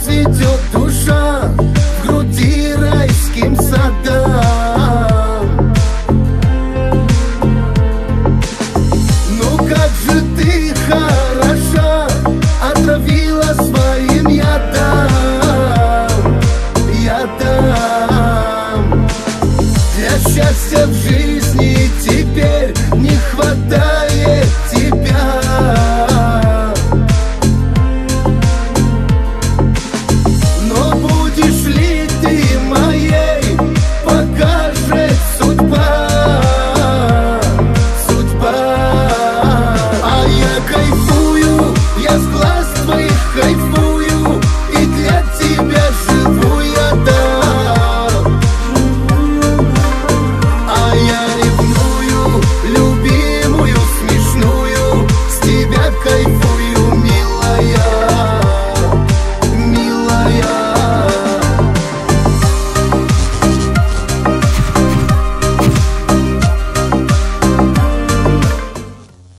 цветет душа в груди райским садам. Ну как же ты хороша, отравила своим ядом, ядом. Для счастья в жизни теперь не хватает тебя. Но будешь ли ты моей, покажет судьба, судьба. А я кайфую, я с глаз твоих кайфую, и для тебя живу я, да. А я ревную, любимую, смешную, с тебя кайфую.